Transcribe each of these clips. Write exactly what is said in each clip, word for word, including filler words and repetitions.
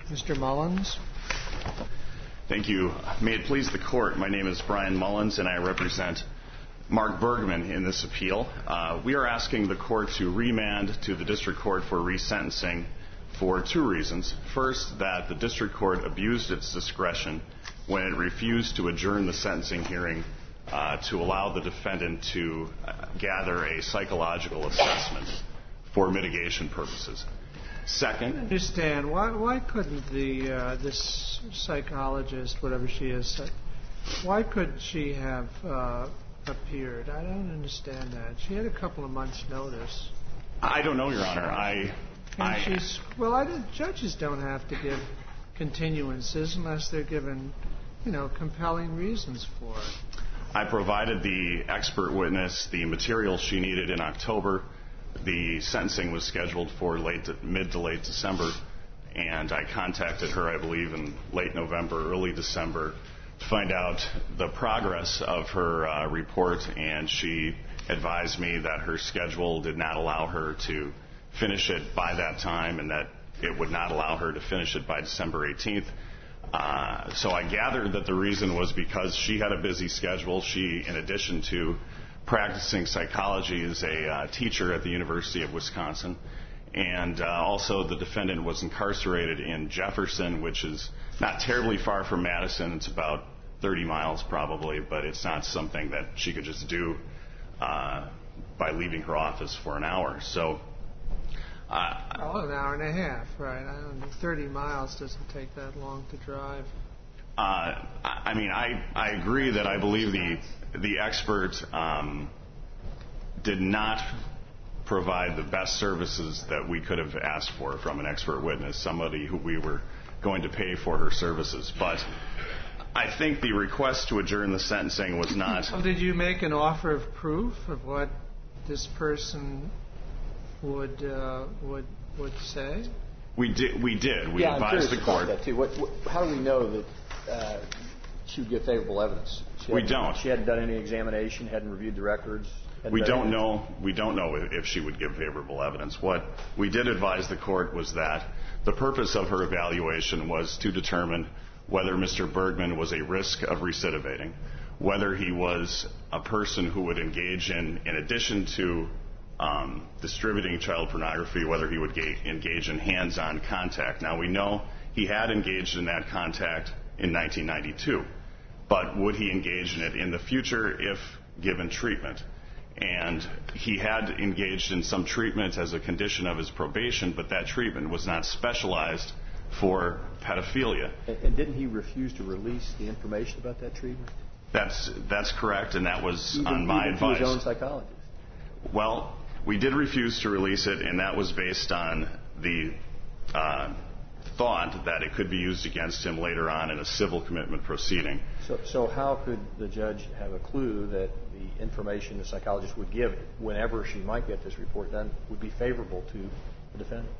Mister Mullins. Thank you. May it please the Court, my name is Brian Mullins and I represent Mark Bergman in this appeal. Uh, we are asking the Court to remand to the District Court for resentencing for two reasons. First, that the District Court abused its discretion when it refused to adjourn the sentencing hearing uh, to allow the defendant to uh, gather a psychological assessment for mitigation purposes. Second, I understand. Why, why couldn't the uh, this psychologist, whatever she is, why could she have uh, appeared? I don't understand that. She had a couple of months' notice. I don't know, Your Honor. I, and I she's well. I didn't, judges don't have to give continuances unless they're given, you know, compelling reasons for it. I provided the expert witness the material she needed in October. The sentencing was scheduled for late to, mid to late December, and I contacted her, I believe, in late November, early December, to find out the progress of her uh, report, and she advised me that her schedule did not allow her to finish it by that time and that it would not allow her to finish it by December eighteenth. Uh, so I gathered that the reason was because she had a busy schedule. She, in addition to practicing psychology, is a uh, teacher at the University of Wisconsin, and uh, also the defendant was incarcerated in Jefferson, which is not terribly far from Madison. It's about thirty miles probably, but it's not something that she could just do uh, by leaving her office for an hour. So, uh, oh, an hour and a half, right? I don't know, thirty miles doesn't take that long to drive. Uh, I mean, I, I agree that I believe the the expert um, did not provide the best services that we could have asked for from an expert witness, somebody who we were going to pay for her services. But I think the request to adjourn the sentencing was not... So did you make an offer of proof of what this person would uh, would would say? We did. We did. We yeah, advised I'm the court. About that too. What, what, how do we know that uh, she would get favorable evidence? She we don't. She hadn't done any examination, hadn't reviewed the records. We don't know. We don't know if she would give favorable evidence. What we did advise the court was that the purpose of her evaluation was to determine whether Mister Bergman was a risk of recidivating, whether he was a person who would engage in, in addition to um, distributing child pornography, whether he would ga- engage in hands-on contact. Now, we know he had engaged in that contact in nineteen ninety-two, but would he engage in it in the future if given treatment? And he had engaged in some treatment as a condition of his probation, but that treatment was not specialized for pedophilia. And, and didn't he refuse to release the information about that treatment? That's that's correct, and that was even, on my even advice. To his own psychologist. Well, we did refuse to release it, and that was based on the uh, thought that it could be used against him later on in a civil commitment proceeding. So, so how could the judge have a clue that the information the psychologist would give whenever she might get this report done would be favorable to the defendant?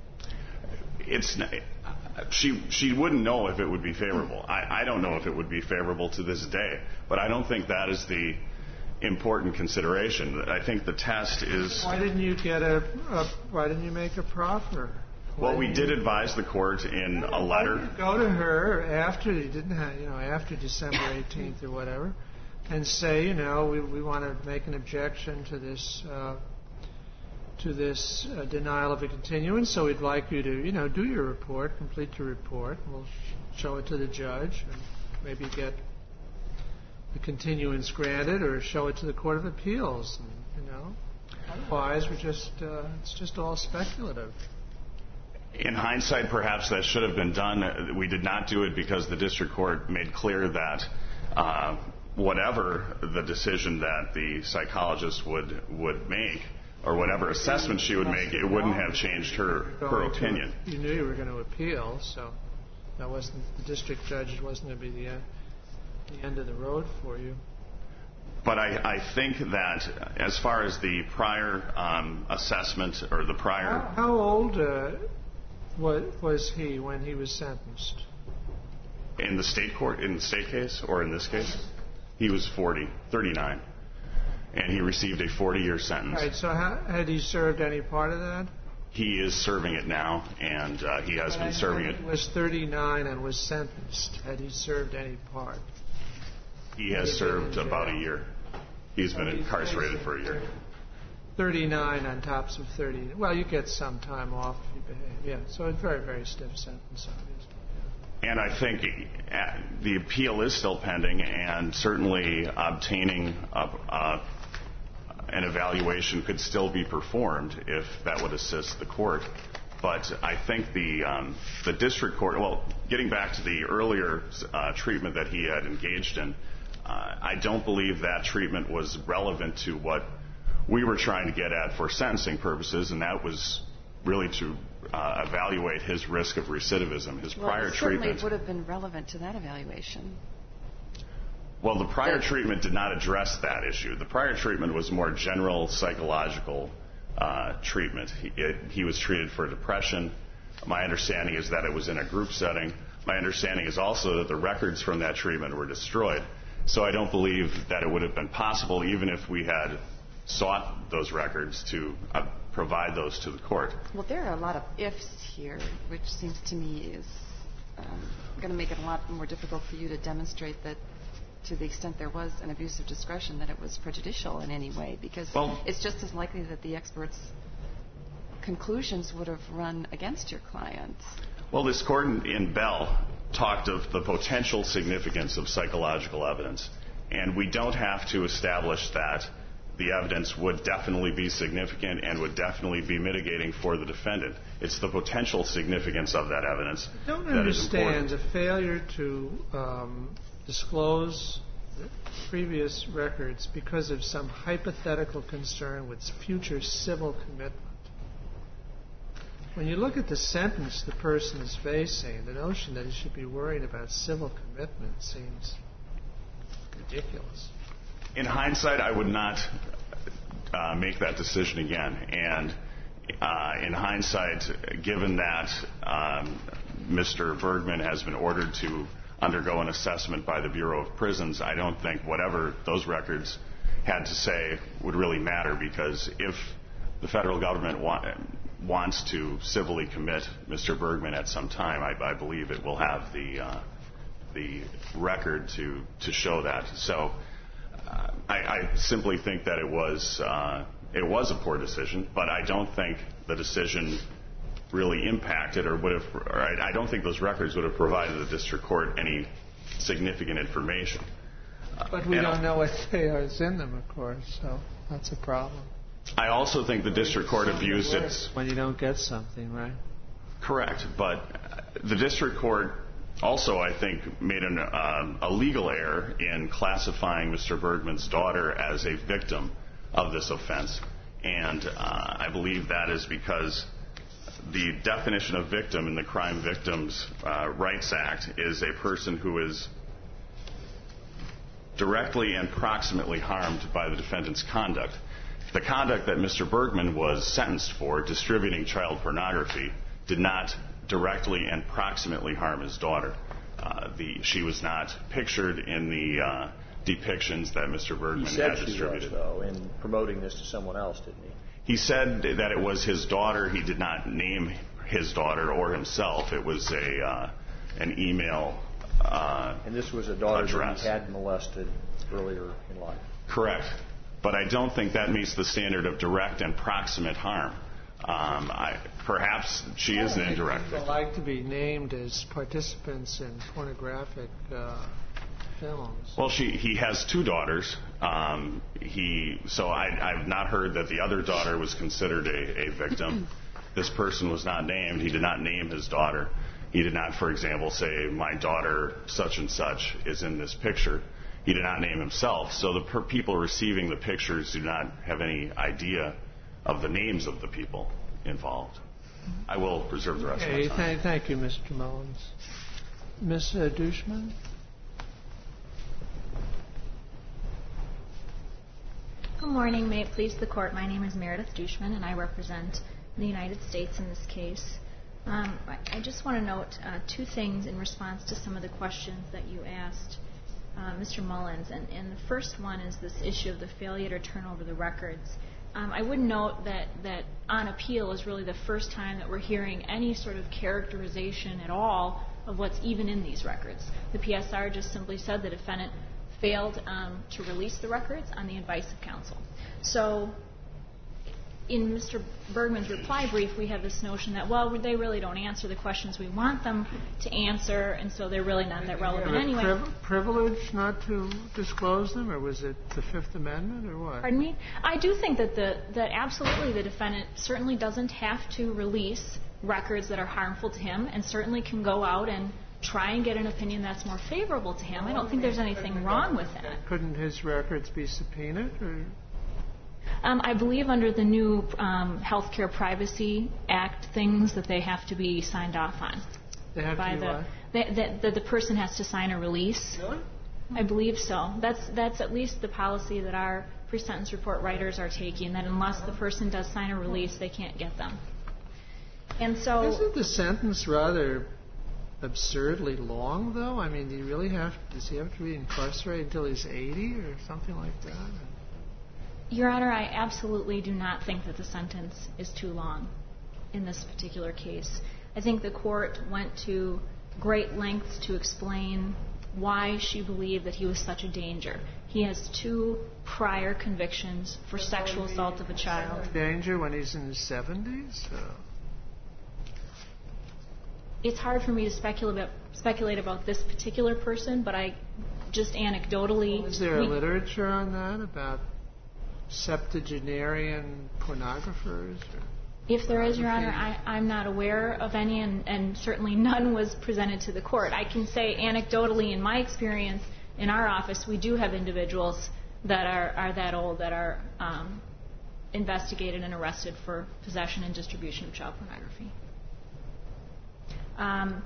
It's not, she she wouldn't know if it would be favorable. I, I don't know if it would be favorable to this day, but I don't think that is the important consideration. I think the test is... Why didn't you get a, a why didn't you make a proffer? Well, we did advise the court in a letter. Go to her after you didn't have, you know, after December eighteenth or whatever, and say, you know, we we want to make an objection to this uh, to this uh, denial of a continuance. So we'd like you to, you know, do your report, complete your report. We'll sh- show it to the judge, and maybe get the continuance granted, or show it to the Court of Appeals. And, you know, otherwise, we're just uh, it's just all speculative. In hindsight, perhaps that should have been done. We did not do it because the district court made clear that uh, whatever the decision that the psychologist would would make, or whatever assessment she would make, it wouldn't have changed her her opinion. To, you knew you were going to appeal, so that wasn't the district judge. It wasn't going to be the uh, the end of the road for you. But I, I think that as far as the prior um, assessment or the prior... How, how old uh, was, was he when he was sentenced? In the state court, in the state case, or in this case? He was forty, thirty-nine. And he received a forty-year sentence. Right, so how, had he served any part of that? He is serving it now, and uh, he has but been I serving know it. He was thirty-nine and was sentenced. Had he served any part? He has He served in about a jail. year. He's been So he's incarcerated facing for a year. thirty-nine on top of thirty. Well, you get some time off if you behave. Yeah, so a very, very stiff sentence, obviously. And I think uh, the appeal is still pending, and certainly obtaining a, uh, an evaluation could still be performed if that would assist the court. But I think the um, the district court, well, getting back to the earlier uh, treatment that he had engaged in, uh, I don't believe that treatment was relevant to what we were trying to get at for sentencing purposes, and that was really to uh, evaluate his risk of recidivism. His well, prior it certainly treatment would have been relevant to that evaluation. Well, the prior treatment did not address that issue. The prior treatment was more general psychological uh, treatment. He, it, he was treated for depression. My understanding is that it was in a group setting. My understanding is also that the records from that treatment were destroyed. So I don't believe that it would have been possible, even if we had sought those records, to uh, provide those to the court. Well, there are a lot of ifs here, which seems to me is um, going to make it a lot more difficult for you to demonstrate that, to the extent there was an abuse of discretion, that it was prejudicial in any way, because well, it's just as likely that the experts' conclusions would have run against your client. Well, this court in, in Bell talked of the potential significance of psychological evidence, and we don't have to establish that the evidence would definitely be significant and would definitely be mitigating for the defendant. It's the potential significance of that evidence I don't that is important. understand the failure to um, disclose previous records because of some hypothetical concern with future civil commitment. When you look at the sentence the person is facing, the notion that he should be worried about civil commitment seems ridiculous. In hindsight, I would not uh, make that decision again. And uh, in hindsight, given that um, Mister Bergman has been ordered to undergo an assessment by the Bureau of Prisons, I don't think whatever those records had to say would really matter, because if the federal government wa- wants to civilly commit Mister Bergman at some time, I, I believe it will have the uh, the record to, to show that. So uh, I, I simply think that it was uh, it was a poor decision, but I don't think the decision really impacted or would have, or I, I don't think those records would have provided the district court any significant information. But we And don't know what they are is in them, of course, so that's a problem. I also think the district court abused its... When you don't get something, right? Correct, but the district court also, I think, made an, um, a legal error in classifying Mister Bergman's daughter as a victim of this offense. And uh, I believe that is because the definition of victim in the Crime Victims uh, Rights Act is a person who is directly and proximately harmed by the defendant's conduct. The conduct that Mister Bergman was sentenced for, distributing child pornography, did not directly and proximately harm his daughter. Uh, the, she was not pictured in the uh, depictions that Mister Bergman he said had distributed. She was, though, in promoting this to someone else, didn't he? He said that it was his daughter. He did not name his daughter or himself. It was a uh, an email uh, And this was a daughter address. that he had molested earlier in life. Correct. But I don't think that meets the standard of direct and proximate harm. Um, I, perhaps she is an indirect People victim. like to be named as participants in pornographic uh, films. Well, she, he has two daughters. Um, he, so I, I've not heard that the other daughter was considered a, a victim. This person was not named. He did not name his daughter. He did not, for example, say, my daughter such and such is in this picture. He did not name himself. So the per- people receiving the pictures do not have any idea of the names of the people involved. I will reserve the rest Okay, of my time. th- thank you, Mister Mullins. Miz Uh, Dushman? Good morning. May it please the Court. My name is Meredith Dushman, and I represent the United States in this case. Um, I, I just want to note uh, two things in response to some of the questions that you asked uh, Mister Mullins. And, and the first one is this issue of the failure to turn over the records. Um, I would note that, that on appeal is really the first time that we're hearing any sort of characterization at all of what's even in these records. The P S R just simply said the defendant failed um, to release the records on the advice of counsel. So in Mister Bergman's reply brief, we have this notion that, well, they really don't answer the questions we want them to answer, and so they're really not that relevant anyway. Priv- privilege not to disclose them, or was it the Fifth Amendment, or what? Pardon me? I do think that the that absolutely the defendant certainly doesn't have to release records that are harmful to him, and certainly can go out and try and get an opinion that's more favorable to him. I don't think there's anything wrong with that. Couldn't his records be subpoenaed, or? Um, I believe under the new um, Healthcare Privacy Act things that they have to be signed off on. They have by to be the, what? They, that the, the person has to sign a release. Really? I believe so. That's that's at least the policy that our pre-sentence report writers are taking, that unless the person does sign a release, they can't get them. And so... Isn't the sentence rather absurdly long, though? I mean, do you really have... Does he have to be incarcerated until he's eighty or something like that? Your Honor, I absolutely do not think that the sentence is too long in this particular case. I think the court went to great lengths to explain why she believed that he was such a danger. He has two prior convictions for sexual assault of a child. Danger when he's in his seventies? So. It's hard for me to speculate, speculate about this particular person, but I just anecdotally... Is there we, literature on that about septuagenarian pornographers? Or if there is, Your Honor, I, I'm not aware of any, and, and certainly none was presented to the court. I can say anecdotally, in my experience, in our office, we do have individuals that are, are that old that are um, investigated and arrested for possession and distribution of child pornography. Um,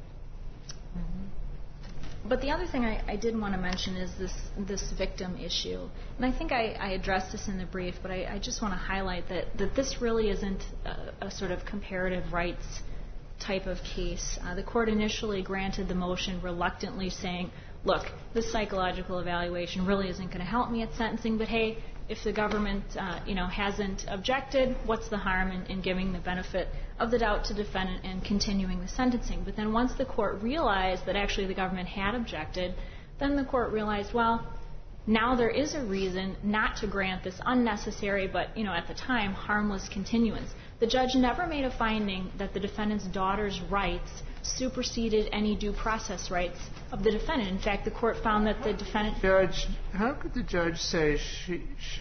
But the other thing I, I did want to mention is this this victim issue. And I think I, I addressed this in the brief, but I, I just want to highlight that, that this really isn't a, a sort of comparative rights type of case. Uh, the court initially granted the motion reluctantly, saying, look, this psychological evaluation really isn't going to help me at sentencing, but hey, if the government uh, you know, hasn't objected, what's the harm in, in giving the benefit of the doubt to defendant and continuing the sentencing? But then once the court realized that actually the government had objected, then the court realized, well, now there is a reason not to grant this unnecessary but, you know, at the time, harmless continuance. The judge never made a finding that the defendant's daughter's rights superseded any due process rights of the defendant. In fact, the court found that the defendant... Judge, how could the judge say she she,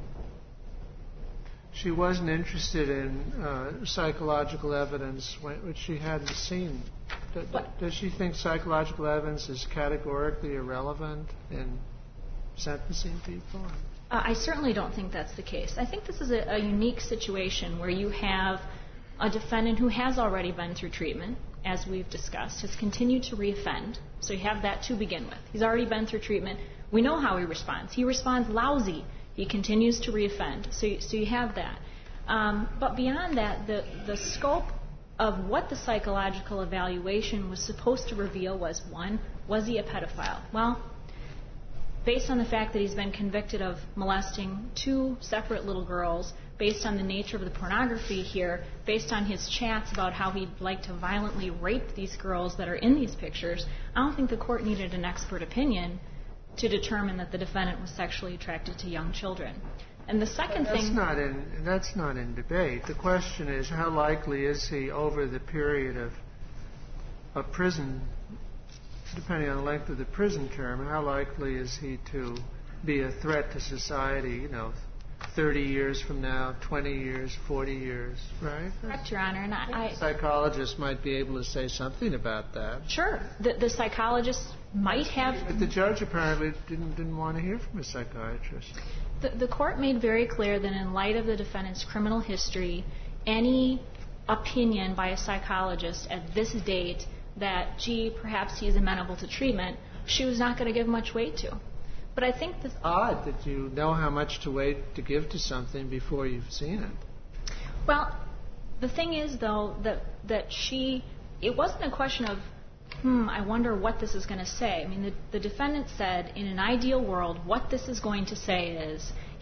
she wasn't interested in uh, psychological evidence when, which she hadn't seen? Does, does she think psychological evidence is categorically irrelevant in sentencing people? Uh, I certainly don't think that's the case. I think this is a, a unique situation where you have a defendant who has already been through treatment, as we've discussed, has continued to reoffend. So you have that to begin with. He's already been through treatment. We know how he responds. He responds lousy. He continues to reoffend. So, so you have that. Um, but beyond that, the, the scope of what the psychological evaluation was supposed to reveal was, one, was he a pedophile? Well, based on the fact that he's been convicted of molesting two separate little girls, based on the nature of the pornography here, based on his chats about how he'd like to violently rape these girls that are in these pictures, I don't think the court needed an expert opinion to determine that the defendant was sexually attracted to young children. And the second that's thing... Not in, that's not in debate. The question is, how likely is he over the period of a prison, depending on the length of the prison term, how likely is he to be a threat to society, you know, thirty years from now, twenty years, forty years, right? Correct, Your Honor. And I, I, psychologists might be able to say something about that. Sure. The, the psychologist might have... But the judge apparently didn't, didn't want to hear from a psychiatrist. The, the court made very clear that in light of the defendant's criminal history, any opinion by a psychologist at this date that, gee, perhaps he's amenable to treatment, she was not going to give much weight to. But I think that... Odd that you know how much to wait to give to something before you've seen it. Well, the thing is, though, that that she... It wasn't a question of, hmm, I wonder what this is going to say. I mean, the, the defendant said, in an ideal world, what this is going to say is,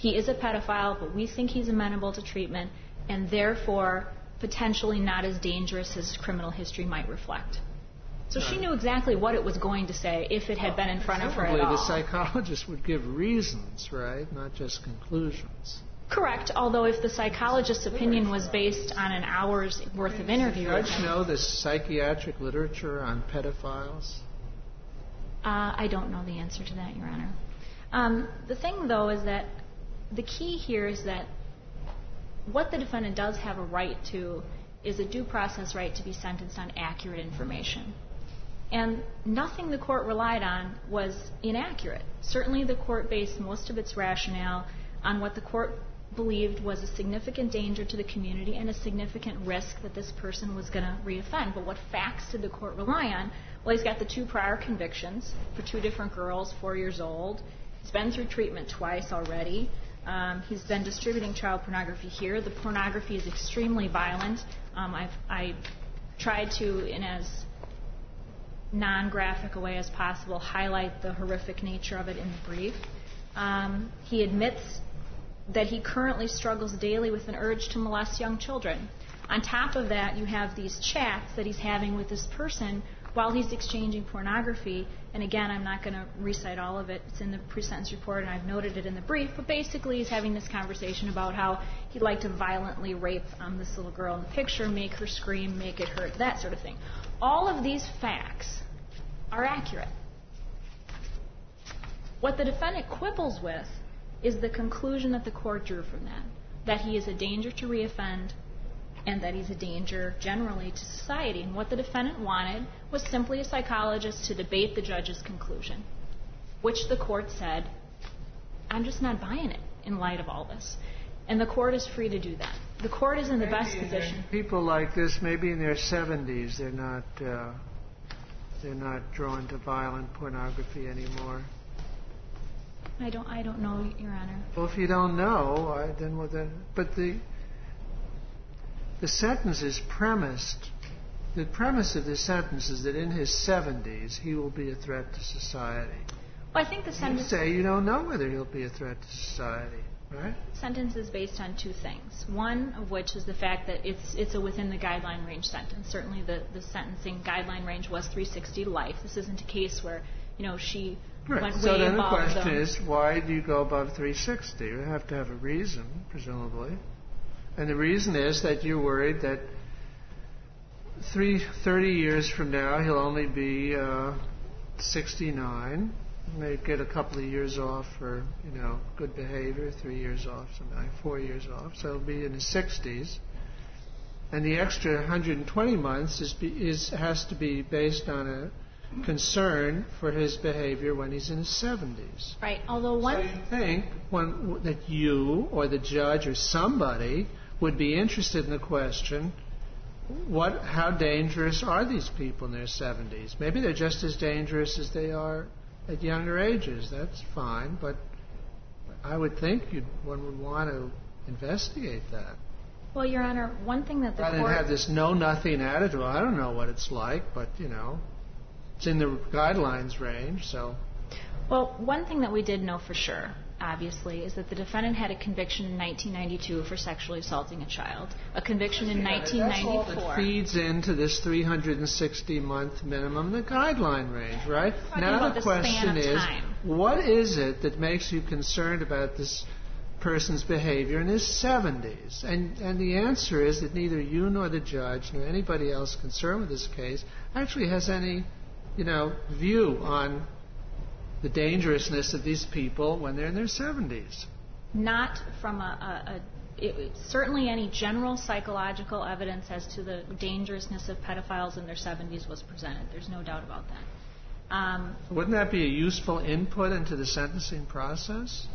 he is a pedophile, but we think he's amenable to treatment, and therefore potentially not as dangerous as criminal history might reflect. So she knew exactly what it was going to say if it had been in front of her at all. The psychologist would give reasons, right, not just conclusions. Correct, although if the psychologist's opinion was based on an hour's worth of interview... Does the judge know the psychiatric literature on pedophiles? Uh, I don't know the answer to that, Your Honor. Um, the thing, though, is that the key here is that what the defendant does have a right to is a due process right to be sentenced on accurate information. And nothing the court relied on was inaccurate. Certainly the court based most of its rationale on what the court believed was a significant danger to the community and a significant risk that this person was going to reoffend. But what facts did the court rely on? Well, he's got the two prior convictions for two different girls, four years old. He's been through treatment twice already. Um, he's been distributing child pornography here. The pornography is extremely violent. Um, I've, I tried to, in as non-graphic a way as possible, highlight the horrific nature of it in the brief. Um, he admits that he currently struggles daily with an urge to molest young children. On top of that, you have these chats that he's having with this person while he's exchanging pornography. And again, I'm not going to recite all of it. It's in the pre-sentence report, and I've noted it in the brief. But basically, he's having this conversation about how he'd like to violently rape um, this little girl in the picture, make her scream, make it hurt, that sort of thing. All of these facts are accurate. What the defendant quibbles with is the conclusion that the court drew from that, that he is a danger to reoffend and that he's a danger generally to society. And what the defendant wanted was simply a psychologist to debate the judge's conclusion, which the court said, I'm just not buying it in light of all this. And the court is free to do that. The court is in the best position. People like this, maybe in their seventies, they're not uh, they're not drawn to violent pornography anymore. I don't. I don't know, Your Honor. Well, if you don't know, I, then well, then. But the the sentence is premised. The premise of the sentence is that in his seventies he will be a threat to society. Well, I think the sentence. You say you don't know whether he'll be a threat to society, right? The sentence is based on two things. One of which is the fact that it's it's a within the guideline range sentence. Certainly, the the sentencing guideline range was three sixty to life. This isn't a case where you know she. Right. So then the question is, why do you go above three sixty? You have to have a reason, presumably. And the reason is that you're worried that three, thirty years from now he'll only be uh, sixty-nine. May get a couple of years off for, you know, good behavior, three years off, something like four years off. So he'll be in his sixties. And the extra one hundred twenty months is, is has to be based on a concern for his behavior when he's in his seventies. Right. Although one. So you think when, that you or the judge or somebody would be interested in the question, what, how dangerous are these people in their seventies? Maybe they're just as dangerous as they are at younger ages. That's fine, but I would think you'd, one would want to investigate that. Well, Your Honor, one thing that the Rather court... than have this know-nothing attitude. I don't know what it's like, but, you know, it's in the guidelines range, so... Well, one thing that we did know for sure, obviously, is that the defendant had a conviction in nineteen ninety-two for sexually assaulting a child, a conviction in yeah, nineteen ninety-four. That's all that feeds into this three hundred sixty month minimum, the guideline range, right? Now the, the question is, time. What is it that makes you concerned about this person's behavior in his seventies? And, and the answer is that neither you nor the judge nor anybody else concerned with this case actually has any, you know, view on the dangerousness of these people when they're in their seventies. Not from a, a, a it, certainly any general psychological evidence as to the dangerousness of pedophiles in their seventies was presented. There's no doubt about that. Um, Wouldn't that be a useful input into the sentencing process?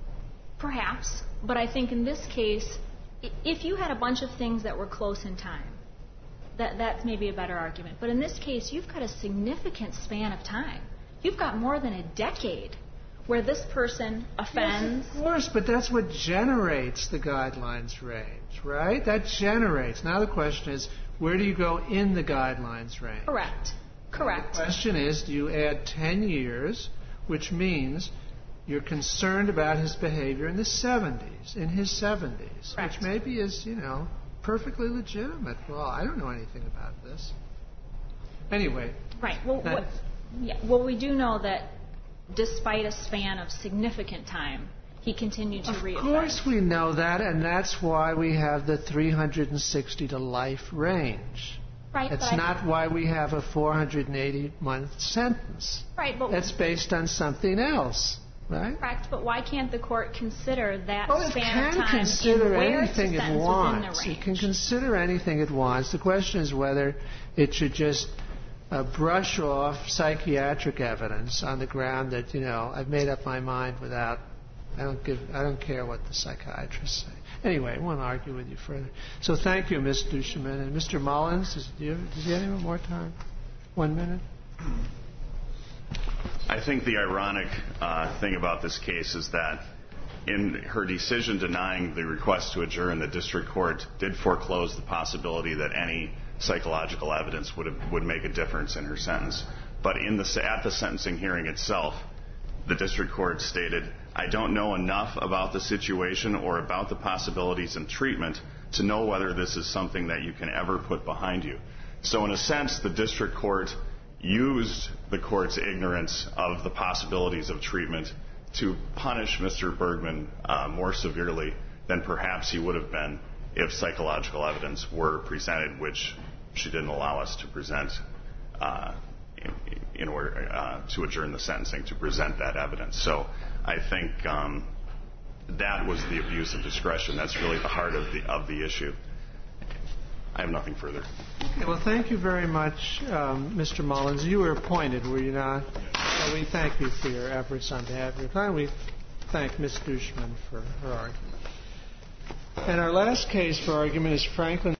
Perhaps, but I think in this case, if you had a bunch of things that were close in time, that that's maybe a better argument. But in this case, you've got a significant span of time. You've got more than a decade where this person offends. Yes, of course, but that's what generates the guidelines range, right? That generates. Now the question is, where do you go in the guidelines range? Correct. Correct. The question is, do you add ten years, which means you're concerned about his behavior in the seventies, in his seventies, Correct. which maybe is, you know, perfectly legitimate. Well, I don't know anything about this. Anyway. Right. Well, what, yeah, well, we do know that despite a span of significant time, he continued to reoffend. Of course we know that, and that's why we have the three hundred sixty to life range. Right. It's not why we have a four hundred eighty month sentence. Right, but that's based on something else, right? Correct, but why can't the court consider that well, span of time? It can consider in where anything to it wants. Within the It can consider anything it wants. The question is whether it should just uh, brush off psychiatric evidence on the ground that, you know, I've made up my mind without. I don't give. I don't care what the psychiatrists say. Anyway, I won't argue with you further. So thank you, Miz Duchemin. And Mister Mullins, does, do you, does he have any more time? One minute? I think the ironic uh, thing about this case is that in her decision denying the request to adjourn, the district court did foreclose the possibility that any psychological evidence would have, would make a difference in her sentence. But in the, at the sentencing hearing itself, the district court stated, I don't know enough about the situation or about the possibilities in treatment to know whether this is something that you can ever put behind you. So in a sense, the district court used the court's ignorance of the possibilities of treatment to punish Mister Bergman uh, more severely than perhaps he would have been if psychological evidence were presented, which she didn't allow us to present uh, in, in order uh, to adjourn the sentencing, to present that evidence. So I think um, that was the abuse of discretion. That's really the heart of the of the issue. I have nothing further. Okay, well, thank you very much, um, Mister Mullins. You were appointed, were you not? Well, we thank you for your efforts on behalf of your client. We thank Miz Duchemin for her argument. And our last case for argument is Franklin